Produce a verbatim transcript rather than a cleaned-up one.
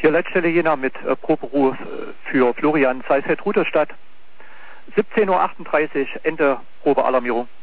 Hier Leitstelle Jena mit äh, Proberuf äh, für Florian Seisfeld-Ruderstadt. siebzehn Uhr achtunddreißig, Ende Probealarmierung.